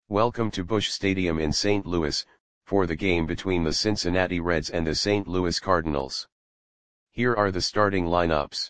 Welcome to Busch Stadium in St. Louis, for the game between the Cincinnati Reds and the St. Louis Cardinals. Here are the starting lineups.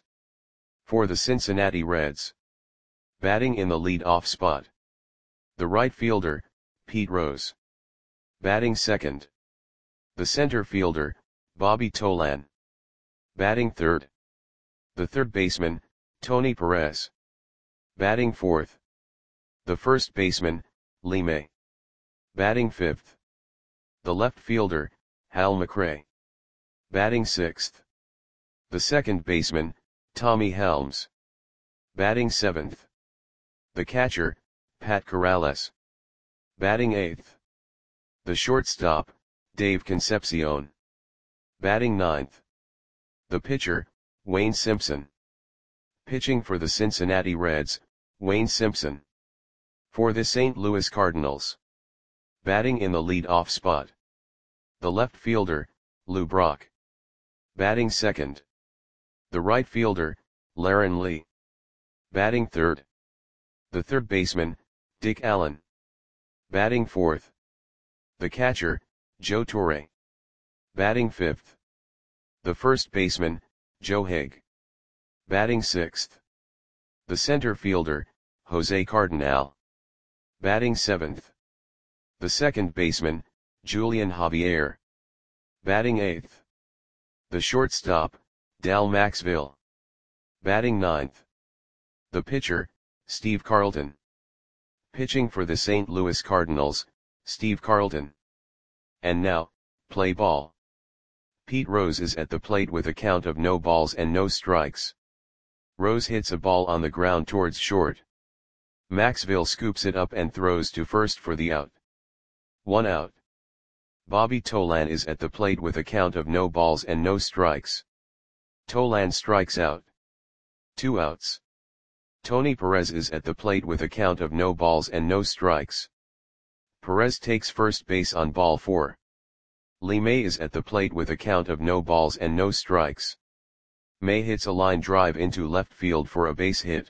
For the Cincinnati Reds. Batting in the lead-off spot. The right fielder, Pete Rose. Batting second. The center fielder, Bobby Tolan. Batting third. The third baseman, Tony Perez. Batting fourth. The first baseman, Lee May. Batting fifth. The left fielder, Hal McRae. Batting sixth. The second baseman, Tommy Helms. Batting seventh. The catcher, Pat Corrales. Batting eighth. The shortstop, Dave Concepcion. Batting ninth. The pitcher, Wayne Simpson. Pitching for the Cincinnati Reds, Wayne Simpson. For the St. Louis Cardinals. Batting in the lead-off spot. The left fielder, Lou Brock. Batting second. The right fielder, Laren Lee. Batting third. The third baseman, Dick Allen. Batting fourth. The catcher, Joe Torre. Batting fifth. The first baseman, Joe Haig. Batting sixth. The center fielder, Jose Cardinal. Batting seventh. The second baseman, Julian Javier. Batting eighth. The shortstop, Dal Maxville. Batting ninth. The pitcher, Steve Carlton. Pitching for the St. Louis Cardinals, Steve Carlton. And now, play ball. Pete Rose is at the plate with a count of no balls and no strikes. Rose hits a ball on the ground towards short. Maxville scoops it up and throws to first for the out. 1 out. Bobby Tolan is at the plate with a count of no balls and no strikes. Tolan strikes out. 2 outs. Tony Perez is at the plate with a count of no balls and no strikes. Perez takes first base on ball 4. Lee May is at the plate with a count of no balls and no strikes. May hits a line drive into left field for a base hit.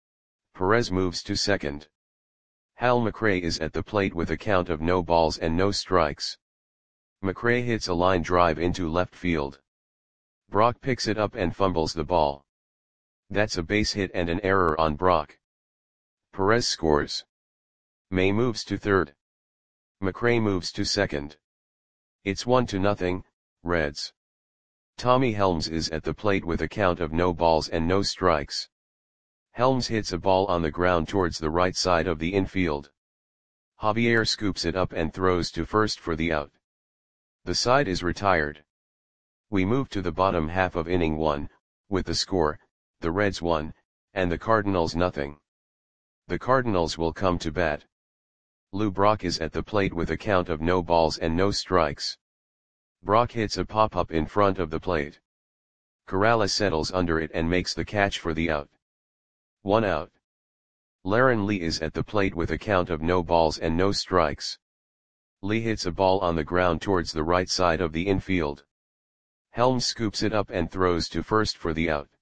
Perez moves to second. Hal McRae is at the plate with a count of no balls and no strikes. McRae hits a line drive into left field. Brock picks it up and fumbles the ball. That's a base hit and an error on Brock. Perez scores. May moves to third. McRae moves to second. It's 1-0, Reds. Tommy Helms is at the plate with a count of no balls and no strikes. Helms hits a ball on the ground towards the right side of the infield. Javier scoops it up and throws to first for the out. The side is retired. We move to the bottom half of inning 1, with the score, the Reds 1, and the Cardinals 0. The Cardinals will come to bat. Lou Brock is at the plate with a count of no balls and no strikes. Brock hits a pop-up in front of the plate. Corrales settles under it and makes the catch for the out. 1 out. Laren Lee is at the plate with a count of no balls and no strikes. Lee hits a ball on the ground towards the right side of the infield. Helms scoops it up and throws to first for the out.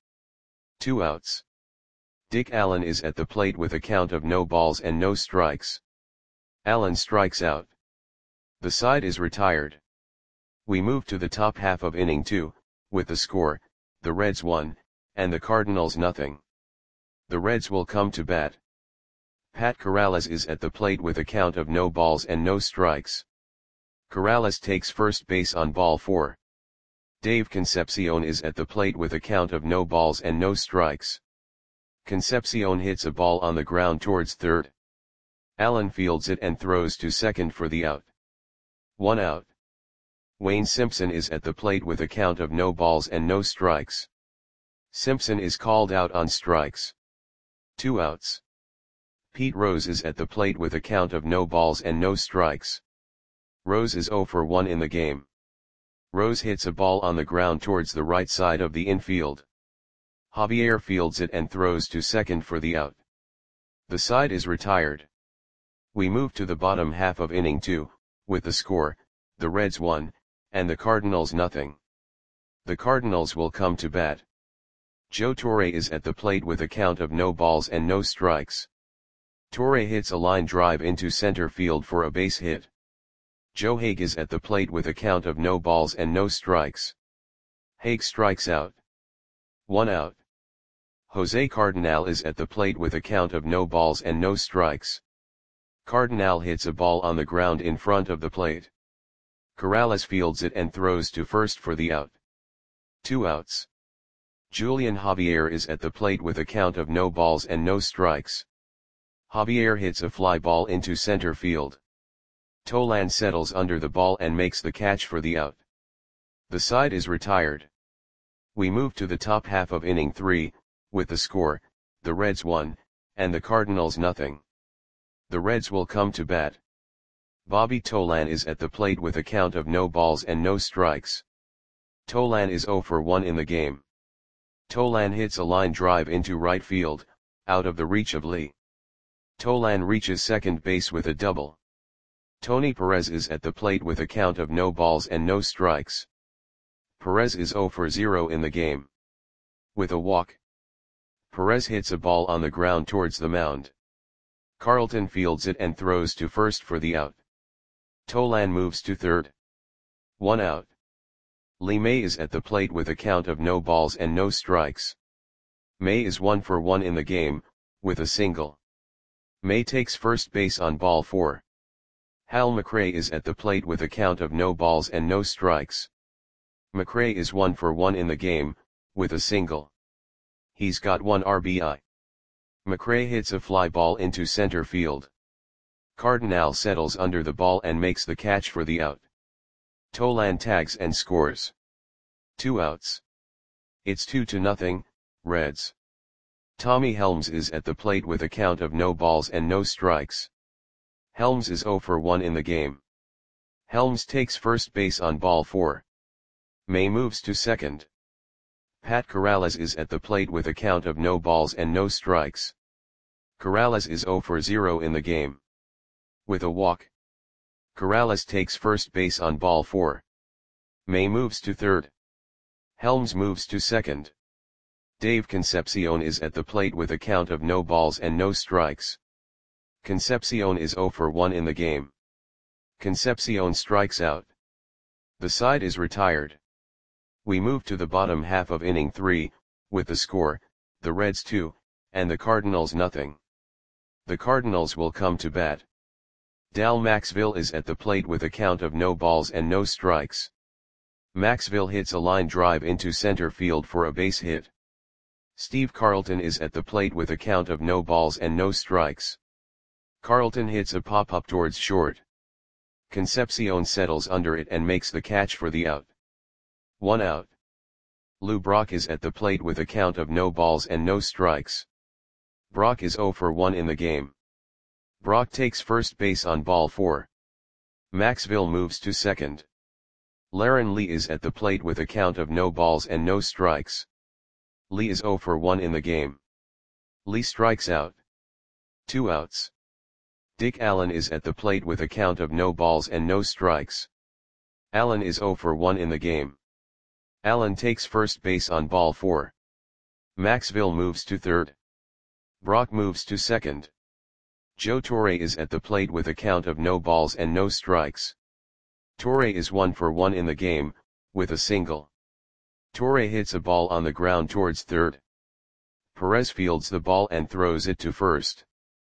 2 outs. Dick Allen is at the plate with a count of no balls and no strikes. Allen strikes out. The side is retired. We move to the top half of inning 2, with the score, the Reds 1, and the Cardinals 0. The Reds will come to bat. Pat Corrales is at the plate with a count of no balls and no strikes. Corrales takes first base on ball 4. Dave Concepcion is at the plate with a count of no balls and no strikes. Concepcion hits a ball on the ground towards third. Allen fields it and throws to second for the out. 1 out. Wayne Simpson is at the plate with a count of no balls and no strikes. Simpson is called out on strikes. 2 outs. Pete Rose is at the plate with a count of no balls and no strikes. Rose is 0 for 1 in the game. Rose hits a ball on the ground towards the right side of the infield. Javier fields it and throws to second for the out. The side is retired. We move to the bottom half of inning 2, with the score, the Reds 1, and the Cardinals 0. The Cardinals will come to bat. Joe Torre is at the plate with a count of no balls and no strikes. Torre hits a line drive into center field for a base hit. Joe Hague is at the plate with a count of no balls and no strikes. Hague strikes out. 1 out. Jose Cardinal is at the plate with a count of no balls and no strikes. Cardinal hits a ball on the ground in front of the plate. Corrales fields it and throws to first for the out. 2 outs. Julian Javier is at the plate with a count of no balls and no strikes. Javier hits a fly ball into center field. Tolan settles under the ball and makes the catch for the out. The side is retired. We move to the top half of inning 3, with the score, the Reds 1, and the Cardinals nothing. The Reds will come to bat. Bobby Tolan is at the plate with a count of no balls and no strikes. Tolan is 0 for 1 in the game. Tolan hits a line drive into right field, out of the reach of Lee. Tolan reaches second base with a double. Tony Perez is at the plate with a count of no balls and no strikes. Perez is 0 for 0 in the game. With a walk, Perez hits a ball on the ground towards the mound. Carlton fields it and throws to first for the out. Tolan moves to third. 1 out. Lee May is at the plate with a count of no balls and no strikes. May is 1 for 1 in the game, with a single. May takes first base on ball 4. Hal McRae is at the plate with a count of no balls and no strikes. McRae is 1 for 1 in the game, with a single. He's got 1 RBI. McRae hits a fly ball into center field. Cardinal settles under the ball and makes the catch for the out. Tolan tags and scores. 2 outs. It's 2-0, Reds. Tommy Helms is at the plate with a count of no balls and no strikes. Helms is 0 for 1 in the game. Helms takes first base on ball 4. May moves to second. Pat Corrales is at the plate with a count of no balls and no strikes. Corrales is 0 for 0 in the game. With a walk, Corrales takes first base on ball 4. May moves to third. Helms moves to second. Dave Concepcion is at the plate with a count of no balls and no strikes. Concepcion is 0 for 1 in the game. Concepcion strikes out. The side is retired. We move to the bottom half of inning 3, with the score, the Reds 2, and the Cardinals nothing. The Cardinals will come to bat. Dal Maxville is at the plate with a count of no balls and no strikes. Maxville hits a line drive into center field for a base hit. Steve Carlton is at the plate with a count of no balls and no strikes. Carlton hits a pop-up towards short. Concepcion settles under it and makes the catch for the out. 1 out. Lou Brock is at the plate with a count of no balls and no strikes. Brock is 0 for 1 in the game. Brock takes first base on ball 4. Maxville moves to second. Laren Lee is at the plate with a count of no balls and no strikes. Lee is 0 for 1 in the game. Lee strikes out. 2 outs. Dick Allen is at the plate with a count of no balls and no strikes. Allen is 0 for 1 in the game. Allen takes first base on ball 4. Maxville moves to third. Brock moves to second. Joe Torre is at the plate with a count of no balls and no strikes. Torre is 1 for 1 in the game, with a single. Torre hits a ball on the ground towards third. Perez fields the ball and throws it to first.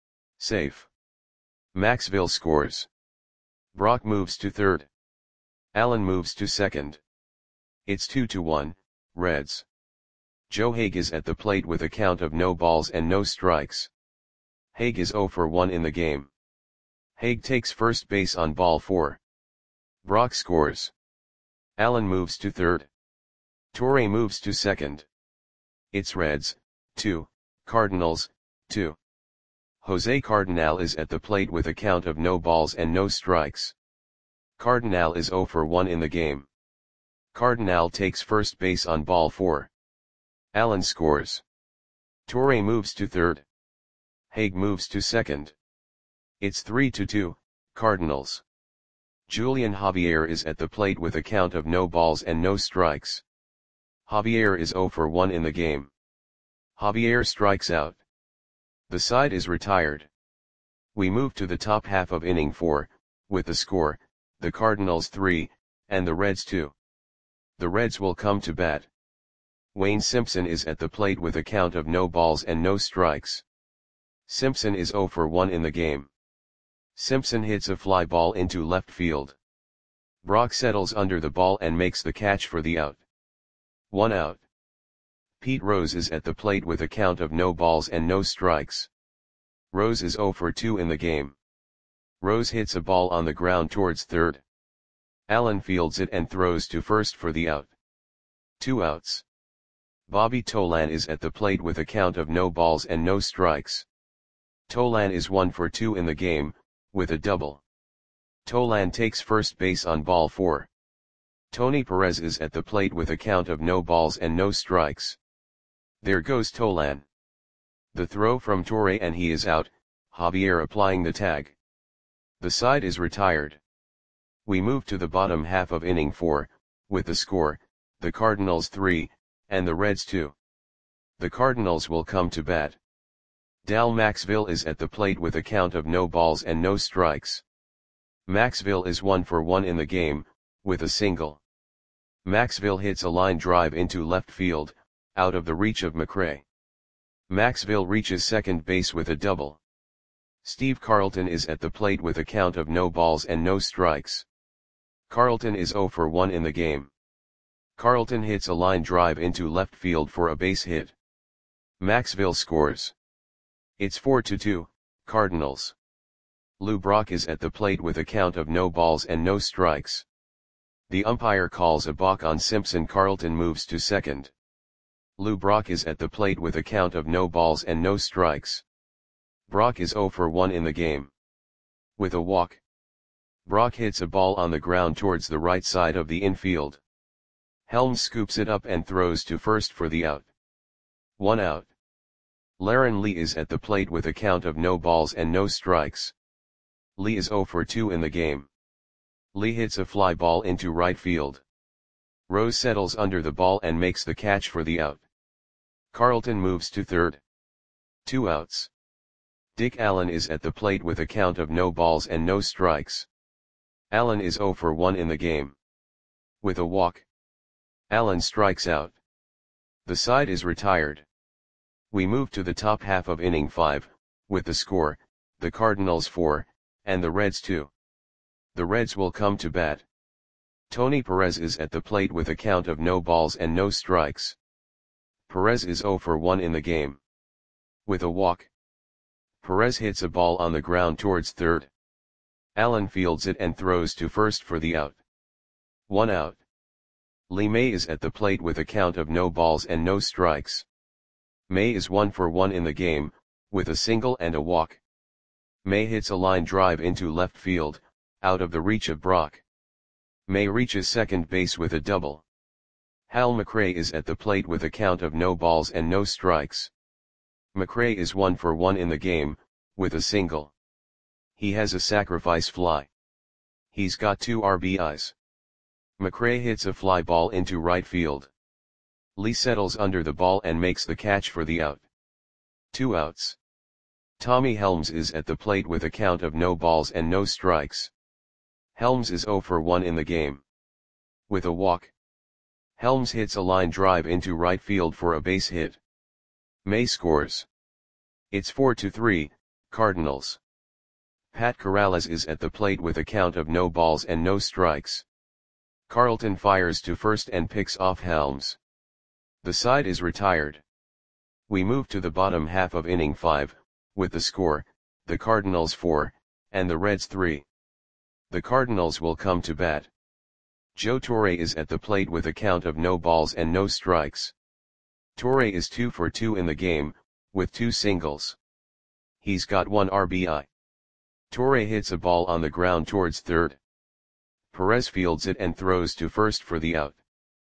Safe. Maxville scores. Brock moves to third. Allen moves to second. It's 2-1, Reds. Joe Hague is at the plate with a count of no balls and no strikes. Hague is 0 for 1 in the game. Hague takes first base on ball 4. Brock scores. Allen moves to third. Torre moves to second. It's Reds, 2, Cardinals, 2. Jose Cardinal is at the plate with a count of no balls and no strikes. Cardinal is 0 for 1 in the game. Cardinal takes first base on ball 4. Allen scores. Torre moves to third. Hague moves to second. It's 3-2, Cardinals. Julian Javier is at the plate with a count of no balls and no strikes. Javier is 0 for 1 in the game. Javier strikes out. The side is retired. We move to the top half of inning 4, with the score, the Cardinals 3, and the Reds 2. The Reds will come to bat. Wayne Simpson is at the plate with a count of no balls and no strikes. Simpson is 0 for 1 in the game. Simpson hits a fly ball into left field. Brock settles under the ball and makes the catch for the out. 1 out. Pete Rose is at the plate with a count of no balls and no strikes. Rose is 0 for 2 in the game. Rose hits a ball on the ground towards third. Allen fields it and throws to first for the out. 2 outs. Bobby Tolan is at the plate with a count of no balls and no strikes. Tolan is 1 for 2 in the game, with a double. Tolan takes first base on ball 4. Tony Perez is at the plate with a count of no balls and no strikes. There goes Tolan. The throw from Torre and he is out, Javier applying the tag. The side is retired. We move to the bottom half of inning 4, with the score, the Cardinals 3, and the Reds 2. The Cardinals will come to bat. Dal Maxville is at the plate with a count of no balls and no strikes. Maxville is 1 for 1 in the game, with a single. Maxville hits a line drive into left field, out of the reach of McRae. Maxville reaches second base with a double. Steve Carlton is at the plate with a count of no balls and no strikes. Carlton is 0 for 1 in the game. Carlton hits a line drive into left field for a base hit. Maxville scores. It's 4-2, Cardinals. Lou Brock is at the plate with a count of no balls and no strikes. The umpire calls a balk on Simpson. Carlton moves to second. Lou Brock is at the plate with a count of no balls and no strikes. Brock is 0 for 1 in the game. With a walk. Brock hits a ball on the ground towards the right side of the infield. Helms scoops it up and throws to first for the out. 1 out. Laren Lee is at the plate with a count of no balls and no strikes. Lee is 0 for 2 in the game. Lee hits a fly ball into right field. Rose settles under the ball and makes the catch for the out. Carlton moves to third. 2 outs. Dick Allen is at the plate with a count of no balls and no strikes. Allen is 0 for 1 in the game. With a walk. Allen strikes out. The side is retired. We move to the top half of inning 5, with the score, the Cardinals 4, and the Reds 2. The Reds will come to bat. Tony Perez is at the plate with a count of no balls and no strikes. Perez is 0 for 1 in the game. With a walk. Perez hits a ball on the ground towards third. Allen fields it and throws to first for the out. 1 out. Lee May is at the plate with a count of no balls and no strikes. May is 1 for 1 in the game, with a single and a walk. May hits a line drive into left field, out of the reach of Brock. May reaches second base with a double. Hal McRae is at the plate with a count of no balls and no strikes. McRae is 1 for 1 in the game, with a single. He has a sacrifice fly. He's got 2 RBIs. McRae hits a fly ball into right field. Lee settles under the ball and makes the catch for the out. 2 outs. Tommy Helms is at the plate with a count of no balls and no strikes. Helms is 0 for 1 in the game. With a walk. Helms hits a line drive into right field for a base hit. May scores. It's 4-3, Cardinals. Pat Corrales is at the plate with a count of no balls and no strikes. Carlton fires to first and picks off Helms. The side is retired. We move to the bottom half of inning 5, with the score, the Cardinals 4, and the Reds 3. The Cardinals will come to bat. Joe Torre is at the plate with a count of no balls and no strikes. Torre is 2 for 2 in the game, with 2 singles. He's got 1 RBI. Torre hits a ball on the ground towards third. Perez fields it and throws to first for the out.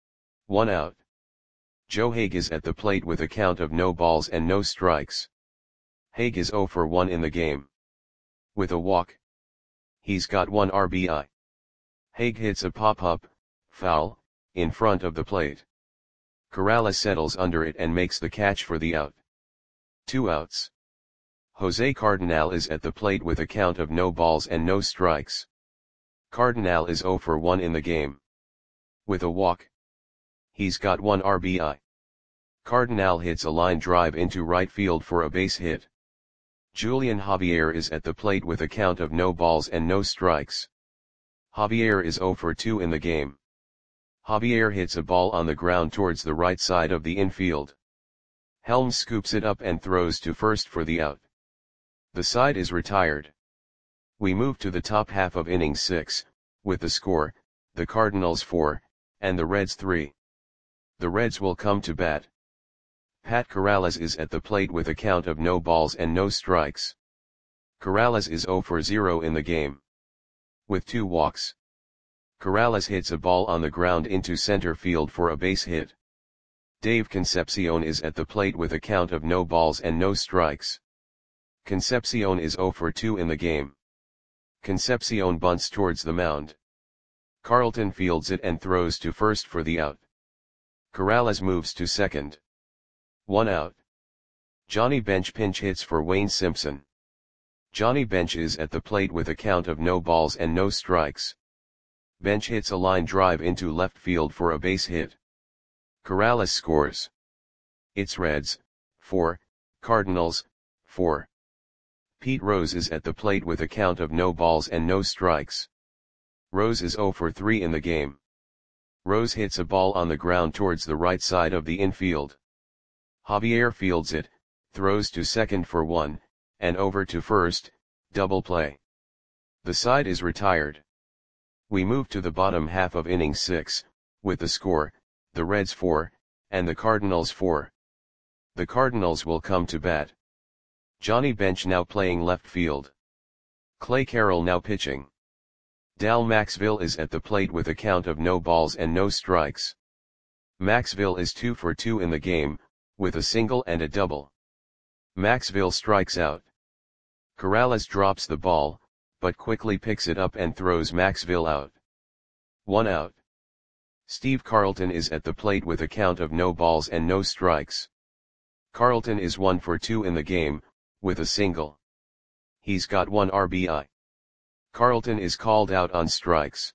1 out. Joe Haig is at the plate with a count of no balls and no strikes. Haig is 0 for 1 in the game. With a walk. He's got 1 RBI. Haig hits a pop-up, foul, in front of the plate. Corrales settles under it and makes the catch for the out. 2 outs. Jose Cardinal is at the plate with a count of no balls and no strikes. Cardinal is 0 for 1 in the game. With a walk. He's got 1 RBI. Cardinal hits a line drive into right field for a base hit. Julian Javier is at the plate with a count of no balls and no strikes. Javier is 0 for 2 in the game. Javier hits a ball on the ground towards the right side of the infield. Helms scoops it up and throws to first for the out. The side is retired. We move to the top half of inning 6, with the score, the Cardinals 4, and the Reds 3. The Reds will come to bat. Pat Corrales is at the plate with a count of no balls and no strikes. Corrales is 0 for 0 in the game. With 2 walks. Corrales hits a ball on the ground into center field for a base hit. Dave Concepcion is at the plate with a count of no balls and no strikes. Concepcion is 0 for 2 in the game. Concepcion bunts towards the mound. Carlton fields it and throws to first for the out. Corrales moves to second. 1 out. Johnny Bench pinch hits for Wayne Simpson. Johnny Bench is at the plate with a count of no balls and no strikes. Bench hits a line drive into left field for a base hit. Corrales scores. It's Reds, 4, Cardinals, 4. Pete Rose is at the plate with a count of no balls and no strikes. Rose is 0 for 3 in the game. Rose hits a ball on the ground towards the right side of the infield. Javier fields it, throws to second for 1, and over to first, double play. The side is retired. We move to the bottom half of inning 6, with the score, the Reds 4, and the Cardinals 4. The Cardinals will come to bat. Johnny Bench now playing left field. Clay Carroll now pitching. Dal Maxville is at the plate with a count of no balls and no strikes. Maxville is 2 for 2 in the game, with a single and a double. Maxville strikes out. Corrales drops the ball, but quickly picks it up and throws Maxville out. 1 out. Steve Carlton is at the plate with a count of no balls and no strikes. Carlton is 1 for 2 in the game, with a single. He's got 1 RBI. Carlton is called out on strikes.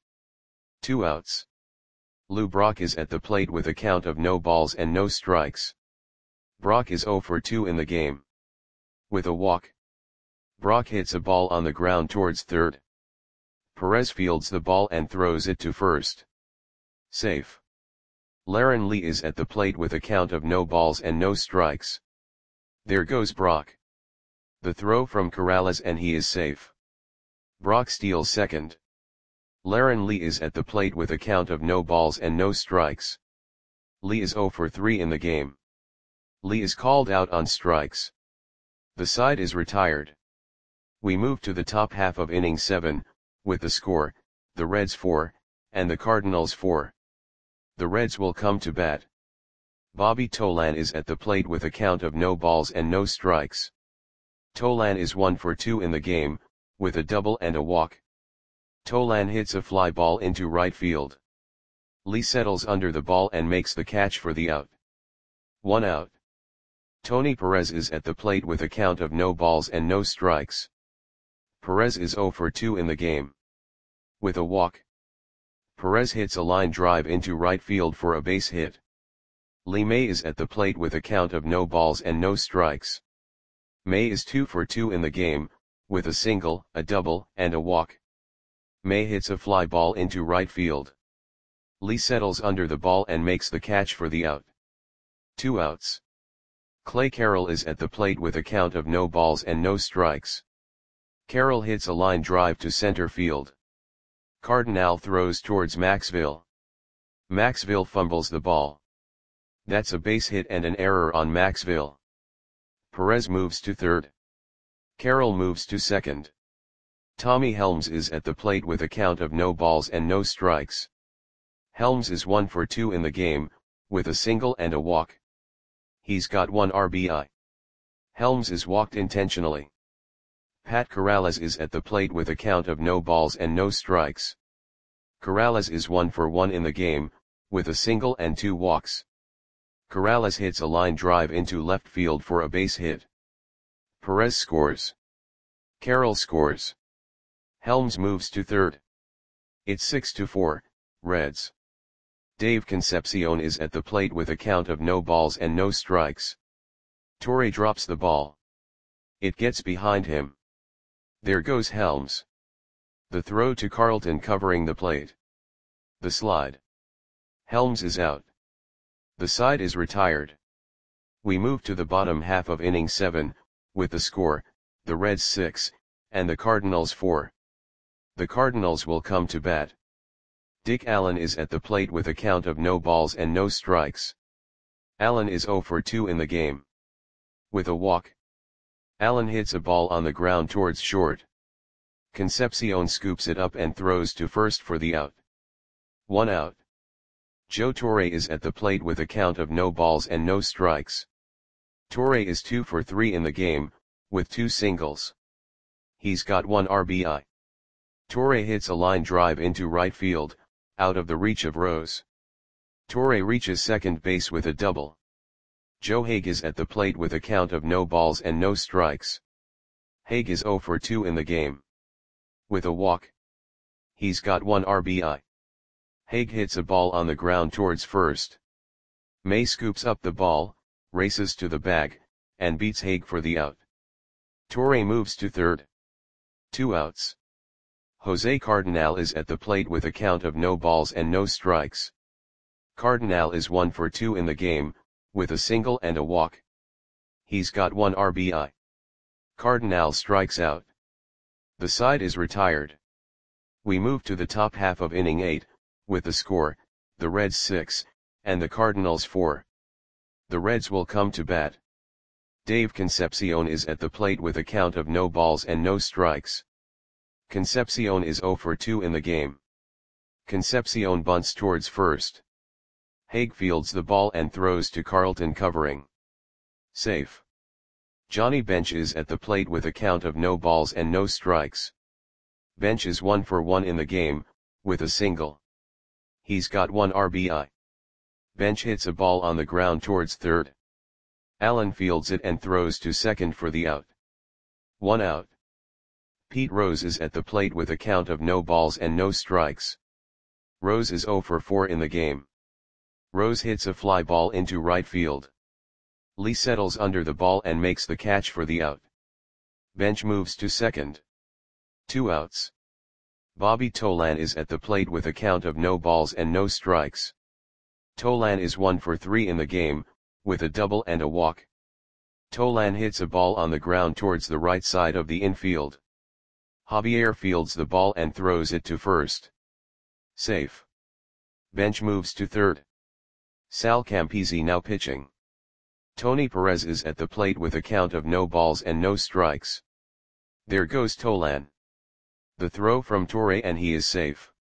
2 outs. Lou Brock is at the plate with a count of no balls and no strikes. Brock is 0 for 2 in the game. With a walk. Brock hits a ball on the ground towards third. Perez fields the ball and throws it to first. Safe. Laren Lee is at the plate with a count of no balls and no strikes. There goes Brock. The throw from Corrales and he is safe. Brock steals second. Laren Lee is at the plate with a count of no balls and no strikes. Lee is 0 for 3 in the game. Lee is called out on strikes. The side is retired. We move to the top half of inning 7, with the score, the Reds 4, and the Cardinals 4. The Reds will come to bat. Bobby Tolan is at the plate with a count of no balls and no strikes. Tolan is 1 for 2 in the game, with a double and a walk. Tolan hits a fly ball into right field. Lee settles under the ball and makes the catch for the out. 1 out. Tony Perez is at the plate with a count of no balls and no strikes. Perez is 0 for 2 in the game. With a walk. Perez hits a line drive into right field for a base hit. Lee May is at the plate with a count of no balls and no strikes. May is 2 for 2 in the game, with a single, a double, and a walk. May hits a fly ball into right field. Lee settles under the ball and makes the catch for the out. 2 outs. Clay Carroll is at the plate with a count of no balls and no strikes. Carroll hits a line drive to center field. Cardinal throws towards Maxville. Maxville fumbles the ball. That's a base hit and an error on Maxville. Perez moves to third. Carroll moves to second. Tommy Helms is at the plate with a count of no balls and no strikes. Helms is 1 for 2 in the game, with a single and a walk. He's got 1 RBI. Helms is walked intentionally. Pat Corrales is at the plate with a count of no balls and no strikes. Corrales is 1 for 1 in the game, with a single and 2 walks. Corrales hits a line drive into left field for a base hit. Perez scores. Carroll scores. Helms moves to third. It's 6-4, Reds. Dave Concepcion is at the plate with a count of no balls and no strikes. Torre drops the ball. It gets behind him. There goes Helms. The throw to Carlton covering the plate. The slide. Helms is out. The side is retired. We move to the bottom half of inning 7, with the score, the Reds 6, and the Cardinals 4. The Cardinals will come to bat. Dick Allen is at the plate with a count of no balls and no strikes. Allen is 0 for 2 in the game. With a walk. Allen hits a ball on the ground towards short. Concepcion scoops it up and throws to first for the out. 1 out. Joe Torre is at the plate with a count of no balls and no strikes. Torre is 2 for 3 in the game, with 2 singles. He's got 1 RBI. Torre hits a line drive into right field, out of the reach of Rose. Torre reaches second base with a double. Joe Hague is at the plate with a count of no balls and no strikes. Hague is 0 for 2 in the game. With a walk. He's got 1 RBI. Hague hits a ball on the ground towards first. May scoops up the ball, races to the bag, and beats Hague for the out. Torre moves to third. 2 outs. Jose Cardinal is at the plate with a count of no balls and no strikes. Cardinal is 1 for 2 in the game, with a single and a walk. He's got 1 RBI. Cardinal strikes out. The side is retired. We move to the top half of inning 8, with the score, the Reds 6, and the Cardinals 4. The Reds will come to bat. Dave Concepcion is at the plate with a count of no balls and no strikes. Concepcion is 0 for 2 in the game. Concepcion bunts towards first. Hague fields the ball and throws to Carlton covering. Safe. Johnny Bench is at the plate with a count of no balls and no strikes. Bench is 1 for 1 in the game, with a single. He's got 1 RBI. Bench hits a ball on the ground towards third. Allen fields it and throws to second for the out. 1 out. Pete Rose is at the plate with a count of no balls and no strikes. Rose is 0 for 4 in the game. Rose hits a fly ball into right field. Lee settles under the ball and makes the catch for the out. Bench moves to second. 2 outs. Bobby Tolan is at the plate with a count of no balls and no strikes. Tolan is 1 for 3 in the game, with a double and a walk. Tolan hits a ball on the ground towards the right side of the infield. Javier fields the ball and throws it to first. Safe. Bench moves to third. Sal Campisi now pitching. Tony Perez is at the plate with a count of no balls and no strikes. There goes Tolan. The throw from Torre and he is safe.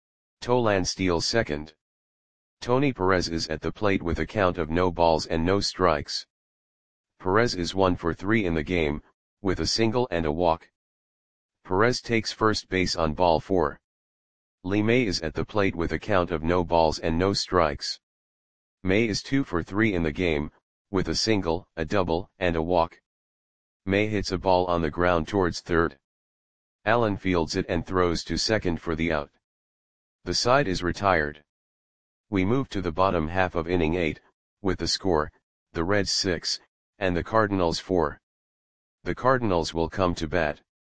Tolan steals second. Tony Perez is at the plate with a count of no balls and no strikes. Perez is 1 for 3 in the game, with a single and a walk. Perez takes first base on ball 4. Lee May is at the plate with a count of no balls and no strikes. May is 2 for 3 in the game, with a single, a double, and a walk. May hits a ball on the ground towards third. Allen fields it and throws to second for the out. The side is retired. We move to the bottom half of inning 8, with the score, the Reds 6, and the Cardinals 4. The Cardinals will come to bat.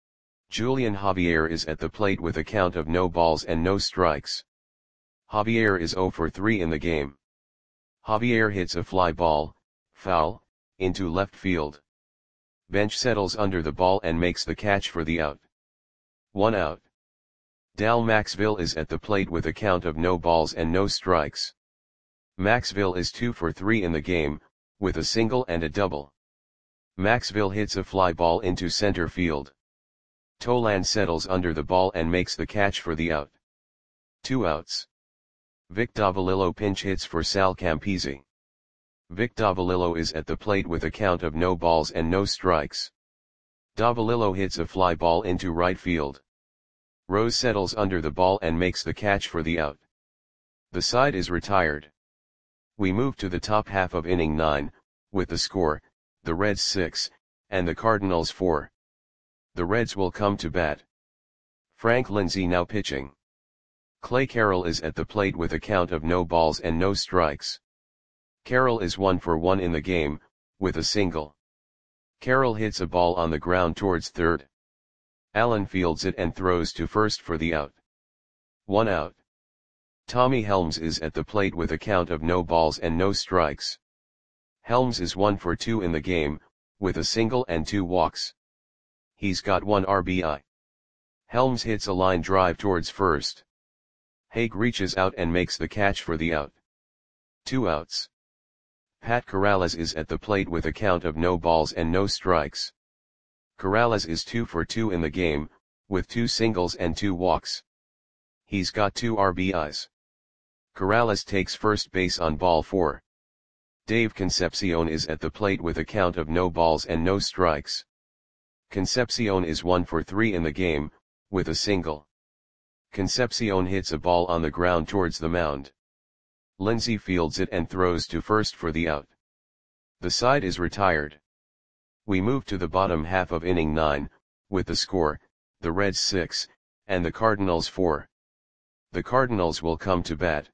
Julian Javier is at the plate with a count of no balls and no strikes. Javier is 0 for 3 in the game. Javier hits a fly ball, foul, into left field. Bench settles under the ball and makes the catch for the out. 1 out. Dal Maxville is at the plate with a count of no balls and no strikes. Maxville is 2 for 3 in the game, with a single and a double. Maxville hits a fly ball into center field. Tolan settles under the ball and makes the catch for the out. 2 outs. Vic Davalillo pinch hits for Sal Campisi. Vic Davalillo is at the plate with a count of no balls and no strikes. Davalillo hits a fly ball into right field. Rose settles under the ball and makes the catch for the out. The side is retired. We move to the top half of inning 9, with the score, the Reds 6, and the Cardinals 4. The Reds will come to bat. Frank Lindsay now pitching. Clay Carroll is at the plate with a count of no balls and no strikes. Carroll is 1 for 1 in the game, with a single. Carroll hits a ball on the ground towards third. Allen fields it and throws to first for the out. 1 out. Tommy Helms is at the plate with a count of no balls and no strikes. Helms is 1 for 2 in the game, with a single and 2 walks. He's got 1 RBI. Helms hits a line drive towards first. Haig reaches out and makes the catch for the out. 2 outs. Pat Corrales is at the plate with a count of no balls and no strikes. Corrales is 2 for 2 in the game, with 2 singles and 2 walks. He's got 2 RBIs. Corrales takes first base on ball 4. Dave Concepcion is at the plate with a count of no balls and no strikes. Concepcion is 1 for 3 in the game, with a single. Concepcion hits a ball on the ground towards the mound. Lindsay fields it and throws to first for the out. The side is retired. We move to the bottom half of inning 9, with the score, the Reds 6, and the Cardinals 4. The Cardinals will come to bat.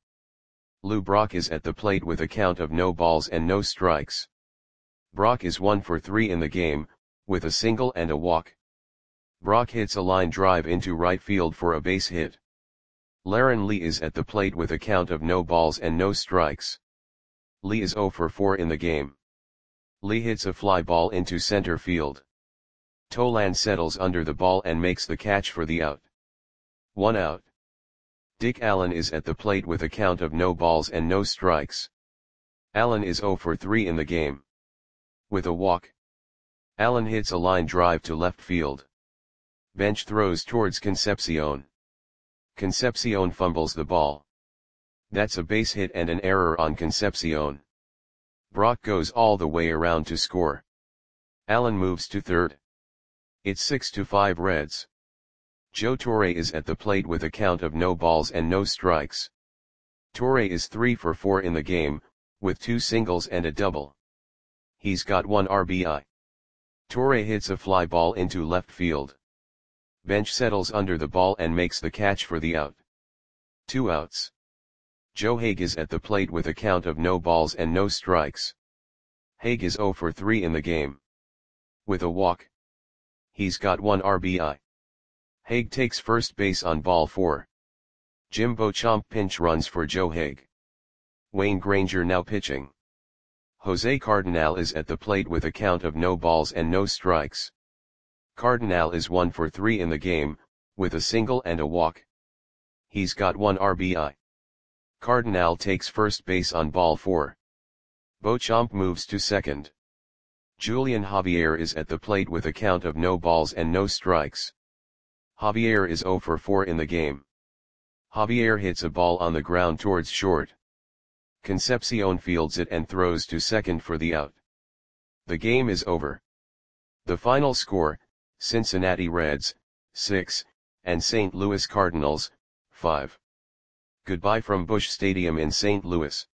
Lou Brock is at the plate with a count of no balls and no strikes. Brock is 1 for 3 in the game, with a single and a walk. Brock hits a line drive into right field for a base hit. Laren Lee is at the plate with a count of no balls and no strikes. Lee is 0 for 4 in the game. Lee hits a fly ball into center field. Tolan settles under the ball and makes the catch for the out. 1 out. Dick Allen is at the plate with a count of no balls and no strikes. Allen is 0 for 3 in the game. With a walk. Allen hits a line drive to left field. Bench throws towards Concepcion. Concepcion fumbles the ball. That's a base hit and an error on Concepcion. Brock goes all the way around to score. Allen moves to third. It's 6-5 Reds. Joe Torre is at the plate with a count of no balls and no strikes. Torre is 3 for 4 in the game, with 2 singles and a double. He's got 1 RBI. Torre hits a fly ball into left field. Bench settles under the ball and makes the catch for the out. 2 outs. Joe Haig is at the plate with a count of no balls and no strikes. Haig is 0 for 3 in the game. With a walk. He's got 1 RBI. Haig takes first base on ball 4. Jim Beauchamp pinch runs for Joe Haig. Wayne Granger now pitching. Jose Cardinal is at the plate with a count of no balls and no strikes. Cardinal is 1 for 3 in the game, with a single and a walk. He's got 1 RBI. Cardinal takes first base on ball 4. Beauchamp moves to second. Julian Javier is at the plate with a count of no balls and no strikes. Javier is 0 for 4 in the game. Javier hits a ball on the ground towards short. Concepcion fields it and throws to second for the out. The game is over. The final score, Cincinnati Reds, 6, and St. Louis Cardinals, 5. Goodbye from Busch Stadium in St. Louis.